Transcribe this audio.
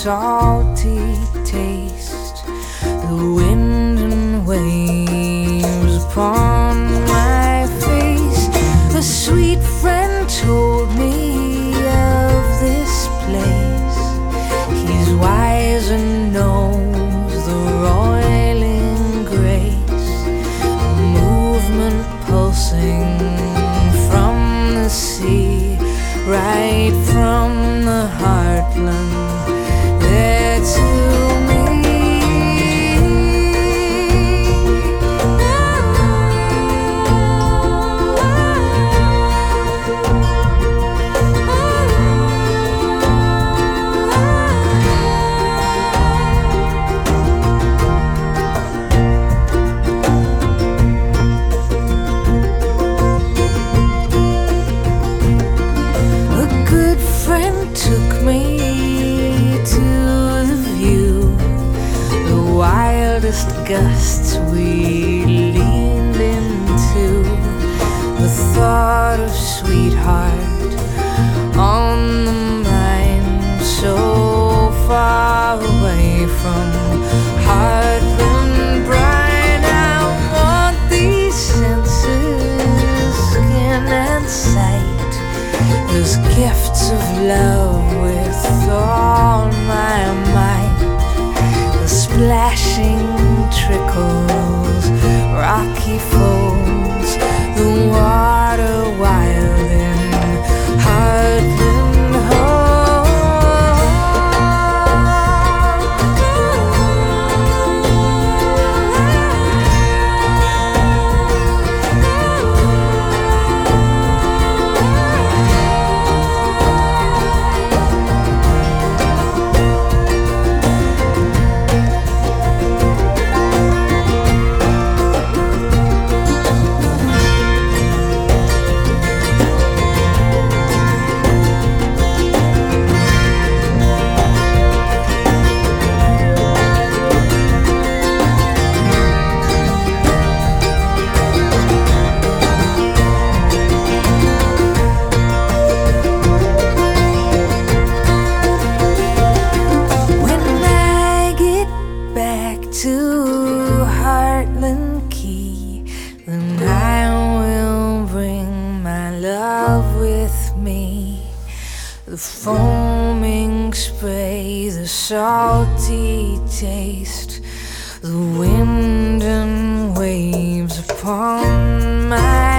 salty taste, the wind and waves upon my face. A sweet friend told me of this place. He's wise and knows the roiling grace, a movement pulsing from the sea, right from the heartland there to me. Took me to the view, the wildest gusts we leaned into, the thought of sweetheart on the mind, so far away from heartland brine. I want these senses, skin and sight, those gifts of love with all my might, the splashing trickles, rocky folds, the water wild in heartland home. To Heartland Key, then I will bring my love with me. The foaming spray, the salty taste, the wind and waves upon my